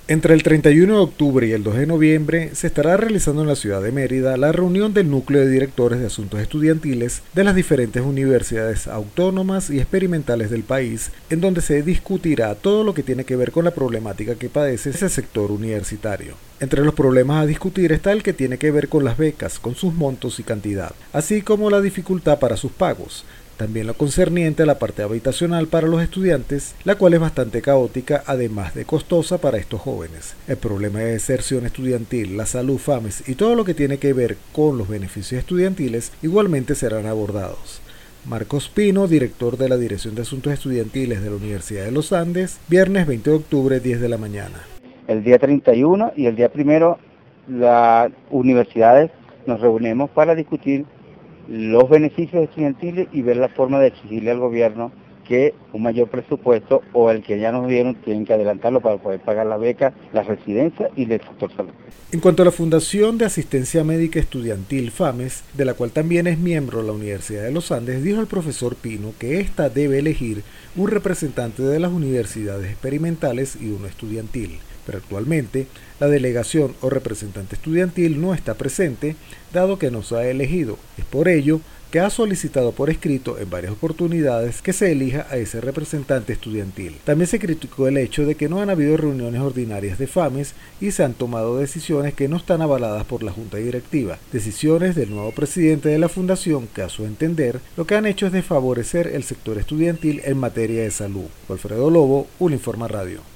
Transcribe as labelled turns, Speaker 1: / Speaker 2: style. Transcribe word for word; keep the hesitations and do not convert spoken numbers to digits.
Speaker 1: Entre el treinta y uno de octubre y el dos de noviembre se estará realizando en la ciudad de Mérida la reunión del Núcleo de Directores de Asuntos Estudiantiles de las diferentes universidades autónomas y experimentales del país, en donde se discutirá todo lo que tiene que ver con la problemática que padece ese sector universitario. Entre los problemas a discutir está el que tiene que ver con las becas, con sus montos y cantidad, así como la dificultad para sus pagos. También lo concerniente a la parte habitacional para los estudiantes, la cual es bastante caótica, además de costosa para estos jóvenes. El problema de deserción estudiantil, la salud, FAMES y todo lo que tiene que ver con los beneficios estudiantiles igualmente serán abordados. Marcos Pino, director de la Dirección de Asuntos Estudiantiles de la Universidad de los Andes, viernes veinte de octubre, diez de la mañana.
Speaker 2: El día treinta y uno y el día primero, las universidades nos reunimos para discutir los beneficios estudiantiles y ver la forma de exigirle al gobierno que un mayor presupuesto o el que ya nos dieron tienen que adelantarlo para poder pagar la beca, la residencia y el sector salud.
Speaker 1: En cuanto a la Fundación de Asistencia Médica Estudiantil FAMES, de la cual también es miembro la Universidad de los Andes, dijo el profesor Pino que ésta debe elegir un representante de las universidades experimentales y uno estudiantil, pero actualmente la delegación o representante estudiantil no está presente, dado que no se ha elegido. Es por ello que ha solicitado por escrito en varias oportunidades que se elija a ese representante estudiantil. También se criticó el hecho de que no han habido reuniones ordinarias de FAMES y se han tomado decisiones que no están avaladas por la Junta Directiva, decisiones del nuevo presidente de la Fundación que, a su entender, lo que han hecho es desfavorecer el sector estudiantil en materia de salud. Alfredo Lobo, Uninforma Radio.